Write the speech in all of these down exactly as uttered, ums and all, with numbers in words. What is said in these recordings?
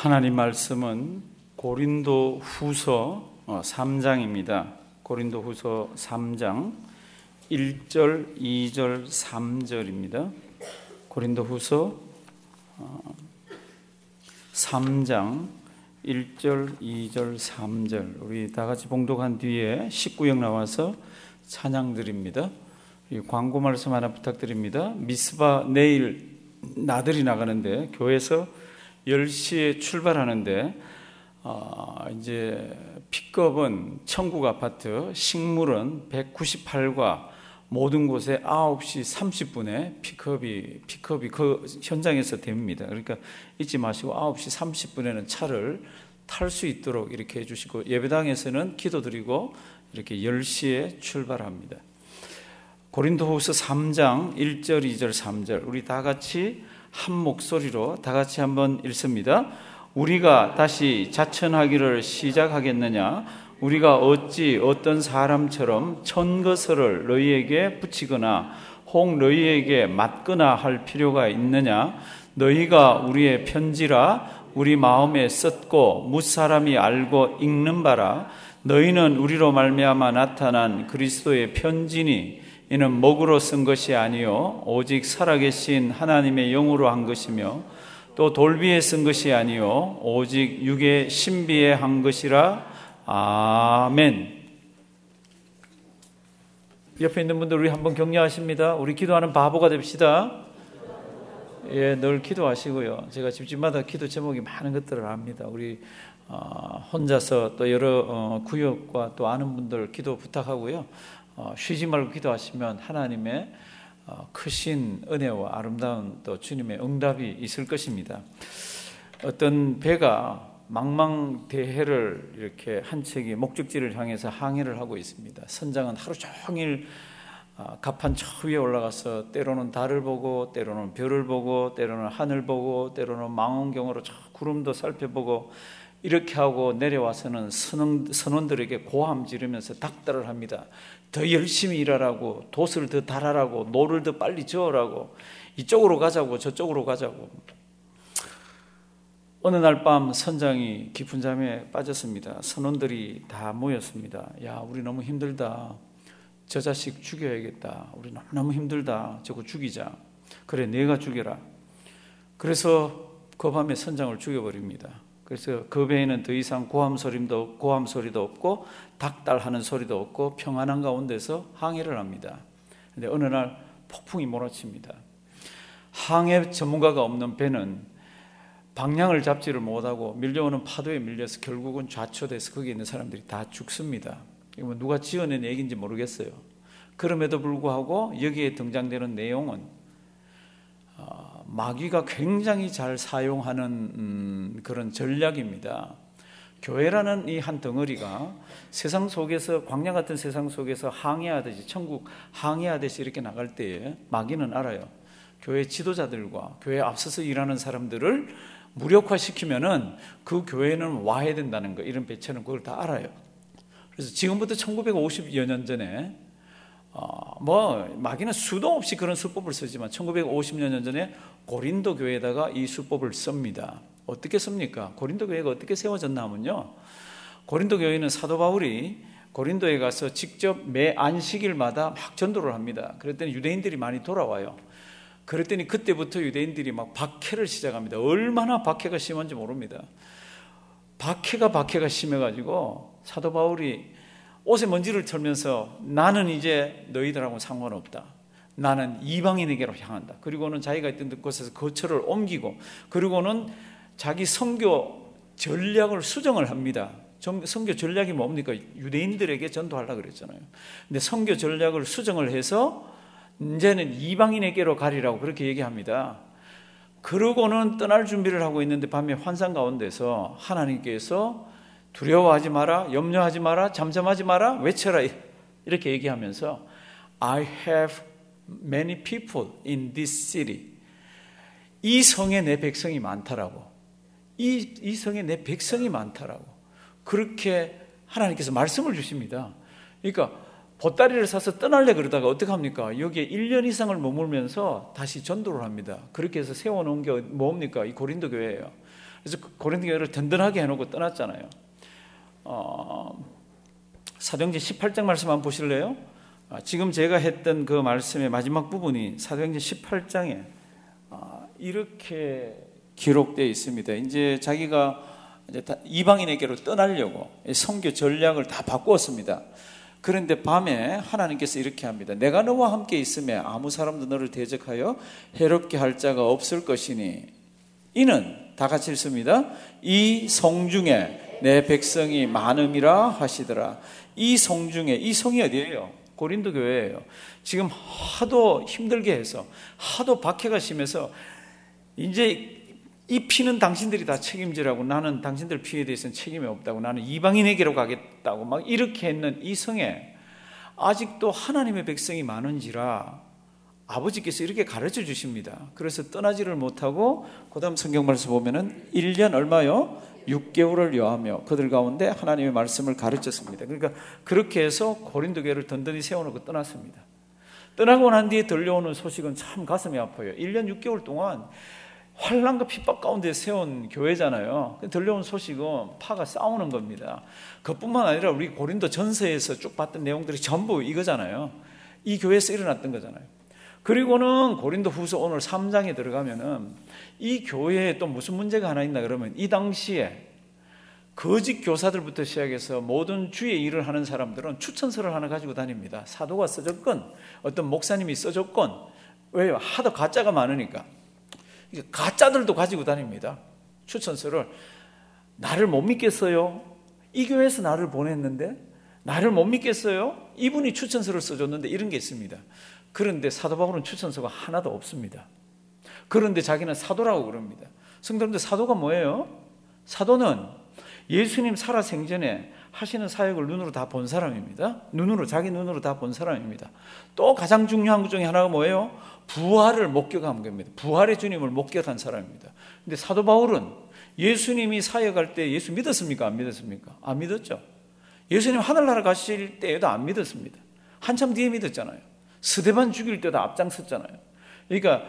하나님 말씀은 고린도 후서 삼 장입니다. 고린도 후서 삼 장 일 절, 이 절, 삼 절입니다. 고린도 후서 삼 장 일 절, 이 절, 삼 절. 우리 다 같이 봉독한 뒤에 십구 역 나와서 찬양 드립니다. 광고 말씀 하나 부탁드립니다. 미스바 내일 나들이 나가는데 교회에서 열 시에 출발하는데 어, 이제 픽업은 천국 아파트, 식물은 백구십팔 가 모든 곳에 아홉 시 삼십 분에 픽업이 픽업이 그 현장에서 됩니다. 그러니까 잊지 마시고 아홉 시 삼십 분에는 차를 탈 수 있도록 이렇게 해주시고, 예배당에서는 기도드리고 이렇게 열 시에 출발합니다. 고린도후서 삼 장 일 절, 이 절, 삼 절 우리 다 같이 한 목소리로 다 같이 한번 읽습니다. 우리가 다시 자천하기를 시작하겠느냐? 우리가 어찌 어떤 사람처럼 천거설을 너희에게 붙이거나 혹 너희에게 맞거나 할 필요가 있느냐? 너희가 우리의 편지라 우리 마음에 썼고 무사람이 알고 읽는 바라. 너희는 우리로 말미암아 나타난 그리스도의 편지니 이는 목으로 쓴 것이 아니요 오직 살아계신 하나님의 영으로 한 것이며 또 돌비에 쓴 것이 아니요 오직 육의 신비에 한 것이라. 아멘. 옆에 있는 분들 우리 한번 격려하십니다. 우리 기도하는 바보가 됩시다. 예, 늘 기도하시고요. 제가 집집마다 기도 제목이 많은 것들을 압니다. 우리 어, 혼자서 또 여러 어, 구역과 또 아는 분들 기도 부탁하고요. 어, 쉬지 말고 기도하시면 하나님의 어, 크신 은혜와 아름다운 또 주님의 응답이 있을 것입니다. 어떤 배가 망망대해를 이렇게 한 척이 목적지를 향해서 항해를 하고 있습니다. 선장은 하루 종일 어, 갑판 저 위에 올라가서 때로는 달을 보고 때로는 별을 보고 때로는 하늘 보고 때로는 망원경으로 저 구름도 살펴보고 이렇게 하고 내려와서는 선원, 선원들에게 고함 지르면서 닥달을 합니다. 더 열심히 일하라고, 돛을 더 달아라고, 노를 더 빨리 저으라고, 이쪽으로 가자고 저쪽으로 가자고. 어느 날 밤 선장이 깊은 잠에 빠졌습니다. 선원들이 다 모였습니다. 야, 우리 너무 힘들다. 저 자식 죽여야겠다. 우리 너무 힘들다. 저거 죽이자. 그래, 내가 죽여라. 그래서 그 밤에 선장을 죽여버립니다. 그래서 그 배에는 더 이상 고함 소리도, 고함 소리도 없고 닥달하는 소리도 없고 평안한 가운데서 항해를 합니다. 그런데 어느 날 폭풍이 몰아칩니다. 항해 전문가가 없는 배는 방향을 잡지를 못하고 밀려오는 파도에 밀려서 결국은 좌초돼서 거기 있는 사람들이 다 죽습니다. 이거 누가 지어낸 얘기인지 모르겠어요. 그럼에도 불구하고 여기에 등장되는 내용은 어, 마귀가 굉장히 잘 사용하는 음, 그런 전략입니다. 교회라는 이 한 덩어리가 세상 속에서, 광야 같은 세상 속에서 항해하듯이, 천국 항해하듯이 이렇게 나갈 때에 마귀는 알아요. 교회 지도자들과 교회에 앞서서 일하는 사람들을 무력화시키면은 그 교회는 와야 된다는 거, 이런 배치는 그걸 다 알아요. 그래서 지금부터 천구백오십여 년 전에 어, 뭐 마귀는 수도 없이 그런 수법을 쓰지만 천구백오십여 년 전에 고린도 교회에다가 이 수법을 씁니다. 어떻게 씁니까? 고린도 교회가 어떻게 세워졌나 하면요, 고린도 교회는 사도 바울이 고린도에 가서 직접 매 안식일마다 막 전도를 합니다. 그랬더니 유대인들이 많이 돌아와요. 그랬더니 그때부터 유대인들이 막 박해를 시작합니다. 얼마나 박해가 심한지 모릅니다. 박해가 박해가 심해가지고 사도 바울이 옷에 먼지를 털면서 나는 이제 너희들하고는 상관없다. 나는 이방인에게로 향한다. 그리고는 자기가 있던 곳에서 거처를 옮기고, 그리고는 자기 선교 전략을 수정을 합니다. 선교 전략이 뭡니까? 유대인들에게 전도하려고 그랬잖아요. 근데 선교 전략을 수정을 해서 이제는 이방인에게로 가리라고 그렇게 얘기합니다. 그러고는 떠날 준비를 하고 있는데 밤에 환상 가운데서 하나님께서 두려워하지 마라, 염려하지 마라, 잠잠하지 마라, 외쳐라, 이렇게 얘기하면서 I have many people in this city. 이 성에 내 백성이 많다라고, 이, 이 성에 내 백성이 많다라고 그렇게 하나님께서 말씀을 주십니다. 그러니까 보따리를 사서 떠날래 그러다가 어떻게 합니까? 여기에 일 년 이상을 머물면서 다시 전도를 합니다. 그렇게 해서 세워놓은 게 뭡니까? 이 고린도 교회예요. 그래서 고린도 교회를 든든하게 해놓고 떠났잖아요. 어, 사도행전 십팔 장 말씀 한번 보실래요? 아, 지금 제가 했던 그 말씀의 마지막 부분이 사도행전 십팔 장에 아, 이렇게 기록되어 있습니다. 이제 자기가 이제 이방인에게로 떠나려고 선교 전략을 다 바꾸었습니다. 그런데 밤에 하나님께서 이렇게 합니다. 내가 너와 함께 있음에 아무 사람도 너를 대적하여 해롭게 할 자가 없을 것이니 이는 다 같이 읽습니다. 이 성중에 내 백성이 많음이라 하시더라. 이 성중에, 이 성이 어디예요? 고린도 교회예요. 지금 하도 힘들게 해서 하도 박해가 심해서 이제 이 피는 당신들이 다 책임지라고, 나는 당신들 피해에 대해서는 책임이 없다고, 나는 이방인에게로 가겠다고 막 이렇게 했는 이 성에 아직도 하나님의 백성이 많은지라 아버지께서 이렇게 가르쳐 주십니다. 그래서 떠나지를 못하고 그 다음 성경 말씀 보면은 일 년 얼마요? 육 개월을 여하며 그들 가운데 하나님의 말씀을 가르쳤습니다. 그러니까 그렇게 해서 고린도 교회를 든든히 세워놓고 떠났습니다. 떠나고 난 뒤에 들려오는 소식은 참 가슴이 아파요. 일 년 육 개월 동안 환난과 핍박 가운데 세운 교회잖아요. 들려온 소식은 파가 싸우는 겁니다. 그뿐만 아니라 우리 고린도 전서에서 쭉 봤던 내용들이 전부 이거잖아요. 이 교회에서 일어났던 거잖아요. 그리고는 고린도 후서 오늘 삼 장에 들어가면은 이 교회에 또 무슨 문제가 하나 있나 그러면 이 당시에 거짓 교사들부터 시작해서 모든 주의 일을 하는 사람들은 추천서를 하나 가지고 다닙니다. 사도가 써줬건 어떤 목사님이 써줬건, 왜요? 하도 가짜가 많으니까. 가짜들도 가지고 다닙니다. 추천서를. 나를 못 믿겠어요? 이 교회에서 나를 보냈는데 나를 못 믿겠어요? 이분이 추천서를 써줬는데, 이런 게 있습니다. 그런데 사도 바울은 추천서가 하나도 없습니다. 그런데 자기는 사도라고 그럽니다. 성도님들, 사도가 뭐예요? 사도는 예수님 살아생전에 하시는 사역을 눈으로 다 본 사람입니다. 눈으로, 자기 눈으로 다 본 사람입니다. 또 가장 중요한 것 중에 하나가 뭐예요? 부활을 목격한 겁니다. 부활의 주님을 목격한 사람입니다. 근데 사도 바울은 예수님이 사역할 때 예수 믿었습니까? 안 믿었습니까? 안 믿었죠. 예수님 하늘나라 가실 때에도 안 믿었습니다. 한참 뒤에 믿었잖아요. 스데반 죽일 때도 앞장섰잖아요. 그러니까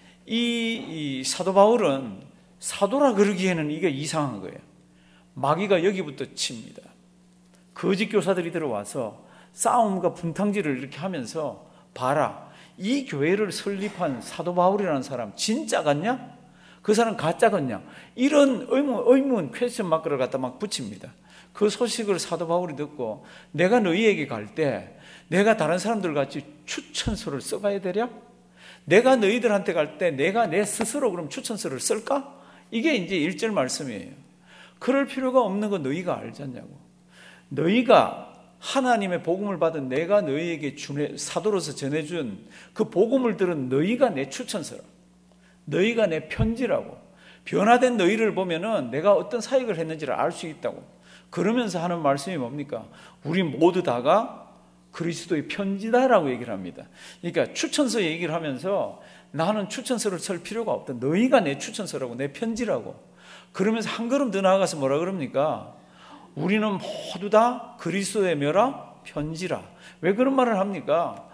이, 이 사도 바울은 사도라 그러기에는 이게 이상한 거예요. 마귀가 여기부터 칩니다. 거짓 교사들이 들어와서 싸움과 분탕질을 이렇게 하면서, 봐라, 이 교회를 설립한 사도 바울이라는 사람 진짜 같냐? 그 사람 가짜 같냐? 이런 의문, 의문 퀘스천 마크를 갖다 막 붙입니다. 그 소식을 사도 바울이 듣고, 내가 너희에게 갈 때 내가 다른 사람들 같이 추천서를 써가야 되랴? 내가 너희들한테 갈 때 내가 내 스스로 그럼 추천서를 쓸까? 이게 이제 일 절 말씀이에요. 그럴 필요가 없는 거 너희가 알지 않냐고. 너희가 하나님의 복음을 받은 내가 너희에게 주내, 사도로서 전해준 그 복음을 들은 너희가 내 추천서라. 너희가 내 편지라고. 변화된 너희를 보면은 내가 어떤 사역을 했는지를 알 수 있다고. 그러면서 하는 말씀이 뭡니까? 우리 모두 다가 그리스도의 편지다라고 얘기를 합니다. 그러니까 추천서 얘기를 하면서 나는 추천서를 쓸 필요가 없다. 너희가 내 추천서라고, 내 편지라고. 그러면서 한 걸음 더 나아가서 뭐라 그럽니까? 우리는 모두 다 그리스도의 묘라 편지라. 왜 그런 말을 합니까?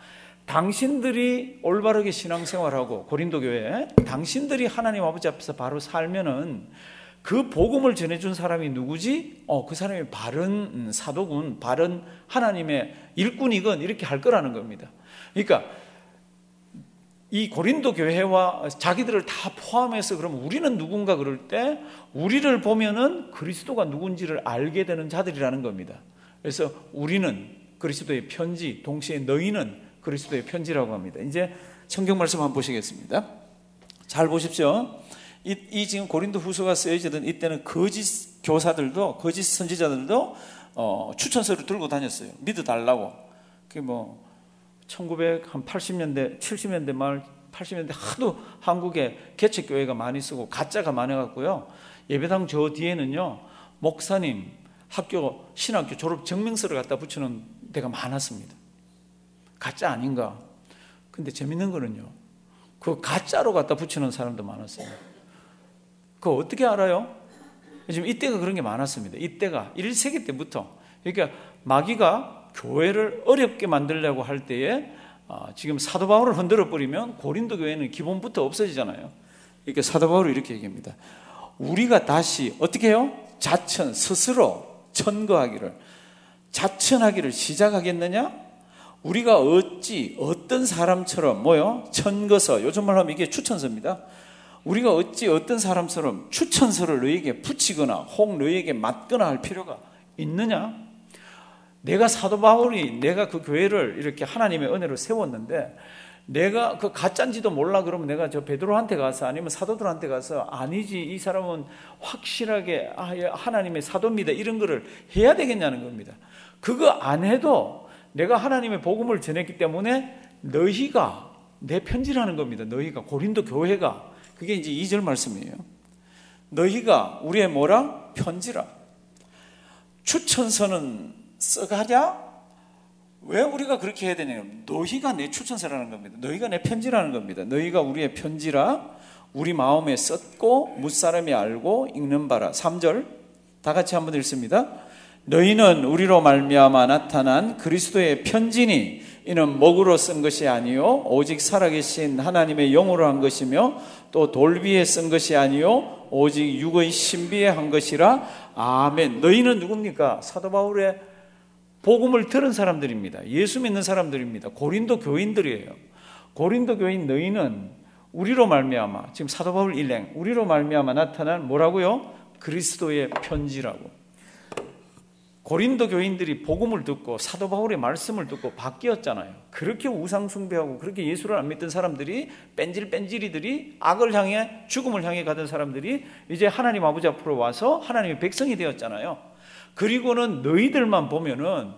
당신들이 올바르게 신앙생활하고, 고린도 교회 당신들이 하나님 아버지 앞에서 바로 살면은 그 복음을 전해준 사람이 누구지? 어, 그 사람이 바른 사도군, 바른 하나님의 일꾼이건 이렇게 할 거라는 겁니다. 그러니까 이 고린도 교회와 자기들을 다 포함해서 그러면 우리는 누군가 그럴 때 우리를 보면은 그리스도가 누군지를 알게 되는 자들이라는 겁니다. 그래서 우리는 그리스도의 편지, 동시에 너희는 그리스도의 편지라고 합니다. 이제 성경 말씀 한번 보시겠습니다. 잘 보십시오. 이, 이 지금 고린도 후서가 쓰여지던 이때는 거짓 교사들도, 거짓 선지자들도 어, 추천서를 들고 다녔어요. 믿어달라고. 그게 뭐 천구백팔십 년대, 칠십 년대 말, 팔십 년대 하도 한국에 개척교회가 많이 쓰고 가짜가 많아갖고요. 예배당 저 뒤에는요, 목사님 학교, 신학교 졸업 증명서를 갖다 붙이는 데가 많았습니다. 가짜 아닌가? 근데 재밌는 거는요, 그 가짜로 갖다 붙이는 사람도 많았어요. 그거 어떻게 알아요? 지금 이때가 그런 게 많았습니다. 이때가 일 세기 때부터. 그러니까 마귀가 교회를 어렵게 만들려고 할 때에 지금 사도 바울을 흔들어 버리면 고린도 교회는 기본부터 없어지잖아요. 그러니까 사도 바울이 이렇게 얘기합니다. 우리가 다시 어떻게 해요? 자천, 스스로 천거하기를, 자천하기를 시작하겠느냐? 우리가 어찌 어떤 사람처럼 뭐요? 천거서, 요즘 말로 하면 이게 추천서입니다. 우리가 어찌 어떤 사람처럼 추천서를 너희에게 붙이거나 혹 너희에게 맞거나 할 필요가 있느냐? 내가 사도 바울이 내가 그 교회를 이렇게 하나님의 은혜로 세웠는데 내가 그 가짜인지도 몰라 그러면 내가 저 베드로한테 가서 아니면 사도들한테 가서 아니지 이 사람은 확실하게 아, 하나님의 사도입니다 이런 거를 해야 되겠냐는 겁니다. 그거 안 해도 내가 하나님의 복음을 전했기 때문에 너희가 내 편지라는 겁니다. 너희가 고린도 교회가, 그게 이제 이 절 말씀이에요. 너희가 우리의 뭐라? 편지라. 추천서는 써가랴? 왜 우리가 그렇게 해야 되냐면 너희가 내 추천서라는 겁니다. 너희가 내 편지라는 겁니다. 너희가 우리의 편지라 우리 마음에 썼고 무사람이 알고 읽는 바라. 삼 절 다 같이 한번 읽습니다. 너희는 우리로 말미암아 나타난 그리스도의 편지니 이는 목으로 쓴 것이 아니요 오직 살아계신 하나님의 영으로 한 것이며 또 돌비에 쓴 것이 아니요 오직 육의 신비에 한 것이라. 아멘. 너희는 누굽니까? 사도 바울의 복음을 들은 사람들입니다. 예수 믿는 사람들입니다. 고린도 교인들이에요. 고린도 교인 너희는 우리로 말미암아, 지금 사도 바울 일행, 우리로 말미암아 나타난 뭐라고요? 그리스도의 편지라고. 고린도 교인들이 복음을 듣고 사도 바울의 말씀을 듣고 바뀌었잖아요. 그렇게 우상 숭배하고 그렇게 예수를 안 믿던 사람들이, 뺀질뺀질이들이, 악을 향해 죽음을 향해 가던 사람들이 이제 하나님 아버지 앞으로 와서 하나님의 백성이 되었잖아요. 그리고는 너희들만 보면은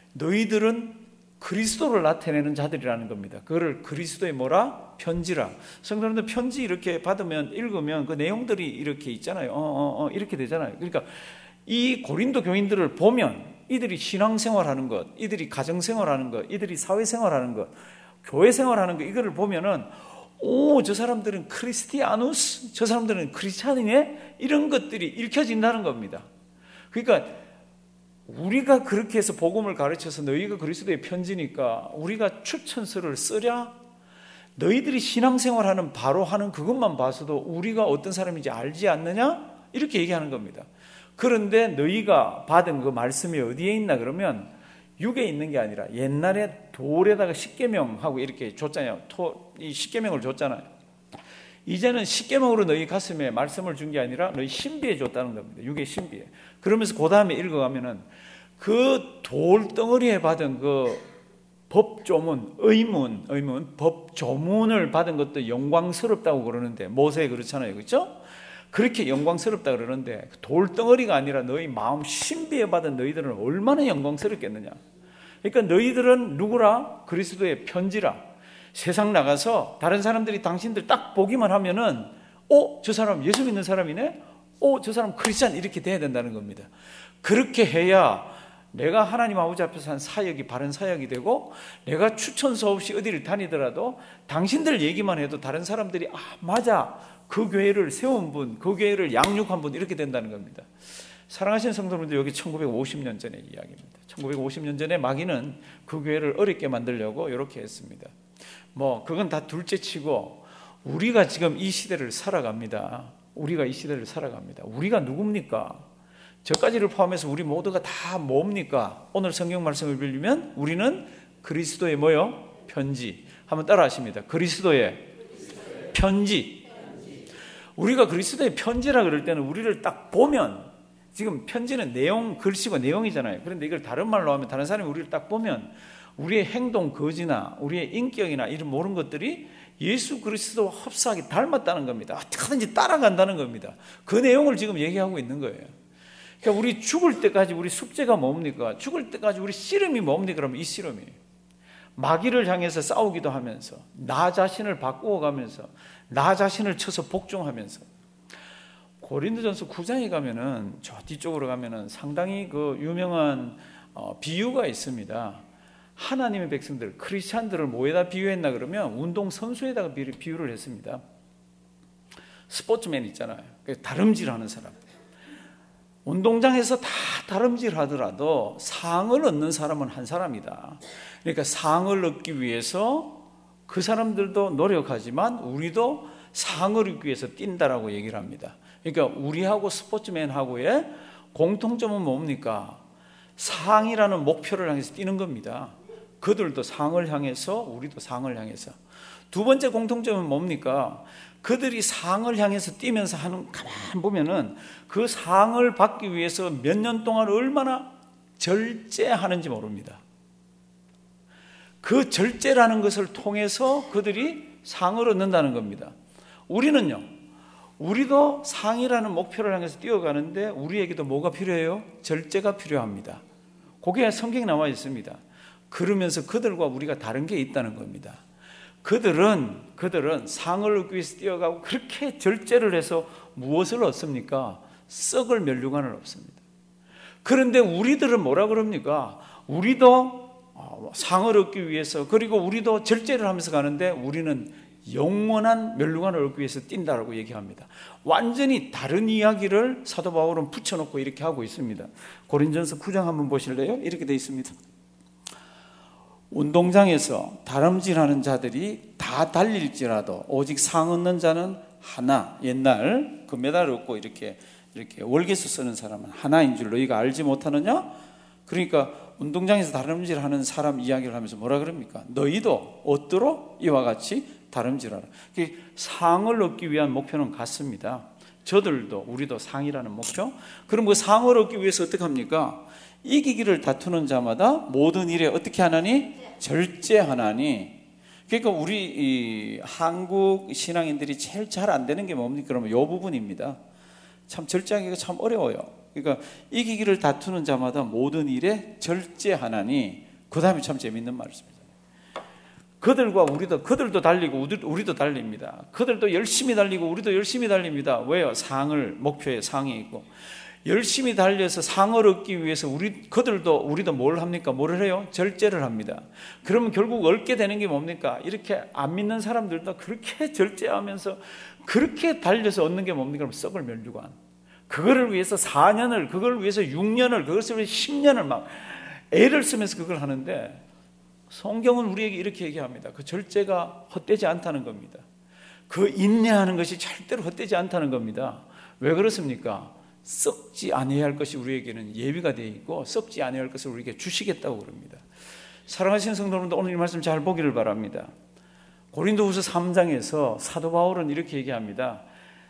너희들은 그리스도를 나타내는 자들이라는 겁니다. 그거를 그리스도의 뭐라? 편지라. 성도님들 편지 이렇게 받으면 읽으면 그 내용들이 이렇게 있잖아요. 어, 어, 어, 이렇게 되잖아요. 그러니까 이 고린도 교인들을 보면 이들이 신앙생활하는 것, 이들이 가정생활하는 것, 이들이 사회생활하는 것, 교회생활하는 것, 이거를 보면은 오, 저 사람들은 크리스티아누스, 저 사람들은 크리스찬이네, 이런 것들이 읽혀진다는 겁니다. 그러니까 우리가 그렇게 해서 복음을 가르쳐서 너희가 그리스도의 편지니까 우리가 추천서를 쓰랴? 너희들이 신앙생활하는 바로 하는 그것만 봐서도 우리가 어떤 사람인지 알지 않느냐? 이렇게 얘기하는 겁니다. 그런데 너희가 받은 그 말씀이 어디에 있나 그러면 육에 있는 게 아니라 옛날에 돌에다가 십계명하고 이렇게 줬잖아요. 토, 이 십계명을 줬잖아요. 이제는 십계명으로 너희 가슴에 말씀을 준 게 아니라 너희 신비에 줬다는 겁니다. 육의 신비에. 그러면서 그 다음에 읽어가면은 그 돌덩어리에 받은 그 법조문, 의문, 의문, 법조문을 받은 것도 영광스럽다고 그러는데 모세 그렇잖아요. 그렇죠? 그렇게 영광스럽다 그러는데 돌덩어리가 아니라 너희 마음 신비에 받은 너희들은 얼마나 영광스럽겠느냐. 그러니까 너희들은 누구라? 그리스도의 편지라. 세상 나가서 다른 사람들이 당신들 딱 보기만 하면은 어? 저 사람 예수 믿는 사람이네? 어? 저 사람 크리스찬 이렇게 돼야 된다는 겁니다. 그렇게 해야 내가 하나님 아버지 앞에서 한 사역이 바른 사역이 되고 내가 추천서 없이 어디를 다니더라도 당신들 얘기만 해도 다른 사람들이 아 맞아 그 교회를 세운 분, 그 교회를 양육한 분 이렇게 된다는 겁니다. 사랑하시는 성도님들, 여기 천구백오십 년 전의 이야기입니다. 천구백오십 년 전에 마귀는 그 교회를 어렵게 만들려고 이렇게 했습니다. 뭐 그건 다 둘째치고 우리가 지금 이 시대를 살아갑니다. 우리가 이 시대를 살아갑니다. 우리가 누굽니까? 저까지를 포함해서 우리 모두가 다 뭡니까? 오늘 성경 말씀을 빌리면 우리는 그리스도의 뭐요? 편지. 한번 따라 하십니다. 그리스도의 편지. 우리가 그리스도의 편지라 그럴 때는 우리를 딱 보면, 지금 편지는 내용, 글씨고 내용이잖아요. 그런데 이걸 다른 말로 하면 다른 사람이 우리를 딱 보면 우리의 행동 거지나 우리의 인격이나 이런 모든 것들이 예수 그리스도와 흡사하게 닮았다는 겁니다. 어떻게든지 따라간다는 겁니다. 그 내용을 지금 얘기하고 있는 거예요. 그러니까 우리 죽을 때까지 우리 숙제가 뭡니까? 죽을 때까지 우리 씨름이 뭡니까? 그러면 이 씨름이에요. 마귀를 향해서 싸우기도 하면서 나 자신을 바꾸어 가면서 나 자신을 쳐서 복종하면서. 고린도전서 구 장에 가면은 저 뒤쪽으로 가면은 상당히 그 유명한 어, 비유가 있습니다. 하나님의 백성들, 크리스찬들을 뭐에다 비유했나 그러면 운동선수에다가 비유를 했습니다. 스포츠맨 있잖아요. 다름질하는 사람. 운동장에서 다 다름질 하더라도 상을 얻는 사람은 한 사람이다. 그러니까 상을 얻기 위해서 그 사람들도 노력하지만 우리도 상을 얻기 위해서 뛴다라고 얘기를 합니다. 그러니까 우리하고 스포츠맨하고의 공통점은 뭡니까? 상이라는 목표를 향해서 뛰는 겁니다. 그들도 상을 향해서, 우리도 상을 향해서. 두 번째 공통점은 뭡니까? 그들이 상을 향해서 뛰면서 하는, 가만 보면은 그 상을 받기 위해서 몇 년 동안 얼마나 절제하는지 모릅니다. 그 절제라는 것을 통해서 그들이 상을 얻는다는 겁니다. 우리는요, 우리도 상이라는 목표를 향해서 뛰어가는데 우리에게도 뭐가 필요해요? 절제가 필요합니다. 그게 성경에 나와 있습니다. 그러면서 그들과 우리가 다른 게 있다는 겁니다. 그들은 그들은 상을 얻기 위해서 뛰어가고 그렇게 절제를 해서 무엇을 얻습니까? 썩을 면류관을 얻습니다. 그런데 우리들은 뭐라 그럽니까? 우리도 상을 얻기 위해서, 그리고 우리도 절제를 하면서 가는데 우리는 영원한 면류관을 얻기 위해서 뛴다라고 얘기합니다. 완전히 다른 이야기를 사도 바울은 붙여놓고 이렇게 하고 있습니다. 고린전서 구 장 한번 보실래요? 이렇게 되어 있습니다. 운동장에서 다름질하는 자들이 다 달릴지라도 오직 상 얻는 자는 하나. 옛날 금메달 얻고 이렇게 이렇게 월계수 쓰는 사람은 하나인 줄 너희가 알지 못하느냐? 그러니까 운동장에서 다름질하는 사람 이야기를 하면서 뭐라 그럽니까? 너희도 얻도록 이와 같이 다름질하라. 상을 얻기 위한 목표는 같습니다. 저들도 우리도 상이라는 목표. 그럼 그 상을 얻기 위해서 어떻게 합니까? 이기기를 다투는 자마다 모든 일에 어떻게 하나니? 절제하나니. 그러니까 우리 이 한국 신앙인들이 제일 잘 안 되는 게 뭡니까? 그러면 이 부분입니다. 참 절제하기가 참 어려워요. 그러니까 이기기를 다투는 자마다 모든 일에 절제하나니. 그 다음에 참 재밌는 말씀입니다. 그들과 우리도, 그들도 달리고 우리도 달립니다. 그들도 열심히 달리고 우리도 열심히 달립니다. 왜요? 상을, 목표에 상이 있고. 열심히 달려서 상을 얻기 위해서 우리, 그들도, 우리도 뭘 합니까? 뭘 해요? 절제를 합니다. 그러면 결국 얻게 되는 게 뭡니까? 이렇게 안 믿는 사람들도 그렇게 절제하면서 그렇게 달려서 얻는 게 뭡니까? 그럼 썩을 면류관. 그거를 위해서 사 년을, 그걸 위해서 육 년을, 그것을 위해서 십 년을 막 애를 쓰면서 그걸 하는데 성경은 우리에게 이렇게 얘기합니다. 그 절제가 헛되지 않다는 겁니다. 그 인내하는 것이 절대로 헛되지 않다는 겁니다. 왜 그렇습니까? 썩지 아니해야 할 것이 우리에게는 예비가 되어 있고 썩지 아니해야 할 것을 우리에게 주시겠다고 그럽니다. 사랑하시는 성도님들, 오늘 이 말씀 잘 보기를 바랍니다. 고린도후서 삼 장에서 사도 바울은 이렇게 얘기합니다.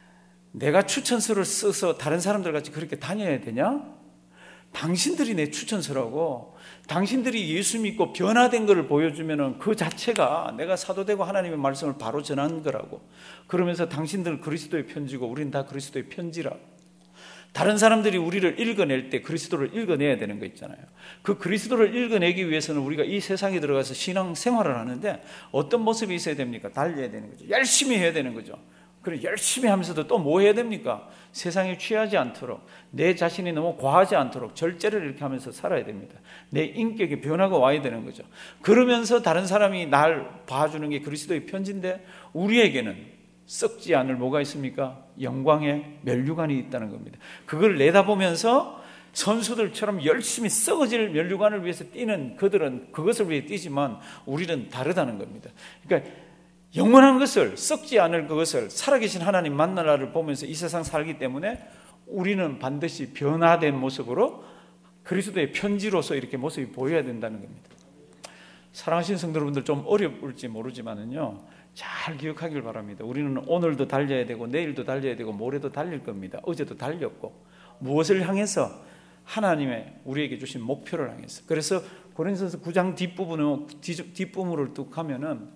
내가 추천서를 써서 다른 사람들 같이 그렇게 다녀야 되냐? 당신들이 내 추천서라고. 당신들이 예수 믿고 변화된 것을 보여주면 그 자체가 내가 사도되고 하나님의 말씀을 바로 전한 거라고. 그러면서 당신들은 그리스도의 편지고 우리는 다 그리스도의 편지라. 다른 사람들이 우리를 읽어낼 때 그리스도를 읽어내야 되는 거 있잖아요. 그 그리스도를 읽어내기 위해서는 우리가 이 세상에 들어가서 신앙 생활을 하는데 어떤 모습이 있어야 됩니까? 달려야 되는 거죠. 열심히 해야 되는 거죠. 그리고 열심히 하면서도 또 뭐 해야 됩니까? 세상에 취하지 않도록, 내 자신이 너무 과하지 않도록 절제를 이렇게 하면서 살아야 됩니다. 내 인격에 변화가 와야 되는 거죠. 그러면서 다른 사람이 날 봐주는 게 그리스도의 편지인데 우리에게는 썩지 않을 뭐가 있습니까? 영광의 면류관이 있다는 겁니다. 그걸 내다보면서 선수들처럼 열심히 썩어질 면류관을 위해서 뛰는 그들은 그것을 위해 뛰지만 우리는 다르다는 겁니다. 그러니까 영원한 것을, 썩지 않을 그것을, 살아계신 하나님 만날 날을 보면서 이 세상 살기 때문에 우리는 반드시 변화된 모습으로 그리스도의 편지로서 이렇게 모습이 보여야 된다는 겁니다. 사랑하시는 성도 여러분들, 좀 어려울지 모르지만은요, 잘 기억하길 바랍니다. 우리는 오늘도 달려야 되고 내일도 달려야 되고 모레도 달릴 겁니다. 어제도 달렸고. 무엇을 향해서? 하나님의 우리에게 주신 목표를 향해서. 그래서 고린도전서 구 장 뒷부분을, 뒷부분을 뚝 하면은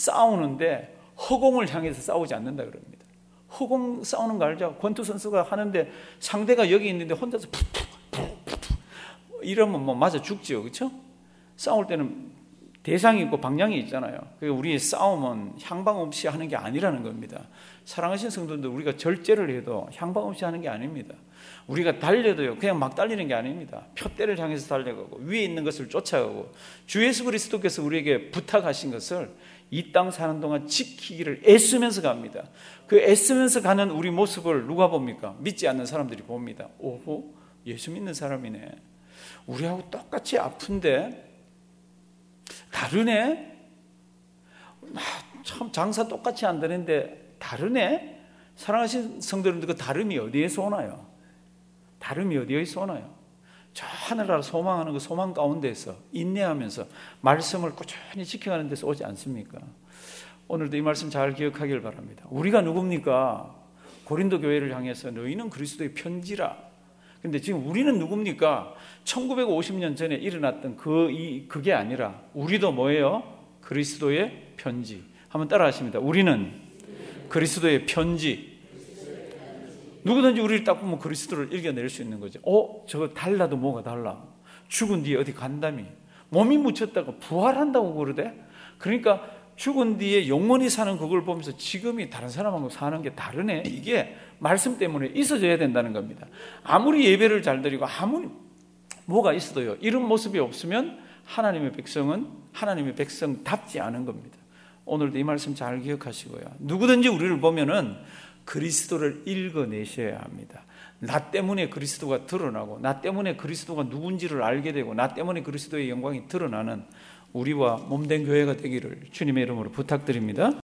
싸우는데 허공을 향해서 싸우지 않는다 그럽니다. 허공 싸우는 거 알죠? 권투 선수가 하는데 상대가 여기 있는데 혼자서 푹푹푹푹 이러면 뭐 맞아 죽지요, 그렇죠? 싸울 때는 대상이 있고 방향이 있잖아요. 그러니까 우리의 싸움은 향방 없이 하는 게 아니라는 겁니다. 사랑하시는 성도들, 우리가 절제를 해도 향방 없이 하는 게 아닙니다. 우리가 달려도요, 그냥 막 달리는 게 아닙니다. 표대를 향해서 달려가고 위에 있는 것을 쫓아가고 주 예수 그리스도께서 우리에게 부탁하신 것을 이 땅 사는 동안 지키기를 애쓰면서 갑니다. 그 애쓰면서 가는 우리 모습을 누가 봅니까? 믿지 않는 사람들이 봅니다. 오호, 예수 믿는 사람이네. 우리하고 똑같이 아픈데 다르네. 참 장사 똑같이 안 되는데 다르네. 사랑하신 성도 여러분들, 그 다름이 어디에서 오나요? 다름이 어디에서 오나요? 저 하늘나라 소망하는 그 소망 가운데서 인내하면서 말씀을 꾸준히 지켜가는 데서 오지 않습니까? 오늘도 이 말씀 잘 기억하길 바랍니다. 우리가 누굽니까? 고린도 교회를 향해서 너희는 그리스도의 편지라. 근데 지금 우리는 누굽니까? 천구백오십 년 전에 일어났던 그, 이, 그게 아니라 우리도 뭐예요? 그리스도의 편지. 한번 따라 하십니다. 우리는 그리스도의 편지. 누구든지 우리를 딱 보면 그리스도를 읽어낼 수 있는 거죠. 어? 저거 달라도 뭐가 달라? 죽은 뒤에 어디 간다며? 몸이 묻혔다가 부활한다고 그러대? 그러니까 죽은 뒤에 영원히 사는 그걸 보면서 지금이 다른 사람하고 사는 게 다르네. 이게 말씀 때문에 있어져야 된다는 겁니다. 아무리 예배를 잘 드리고 아무리 뭐가 있어도요, 이런 모습이 없으면 하나님의 백성은 하나님의 백성답지 않은 겁니다. 오늘도 이 말씀 잘 기억하시고요. 누구든지 우리를 보면은 그리스도를 읽어내셔야 합니다. 나 때문에 그리스도가 드러나고, 나 때문에 그리스도가 누군지를 알게 되고, 나 때문에 그리스도의 영광이 드러나는 우리와 몸된 교회가 되기를 주님의 이름으로 부탁드립니다.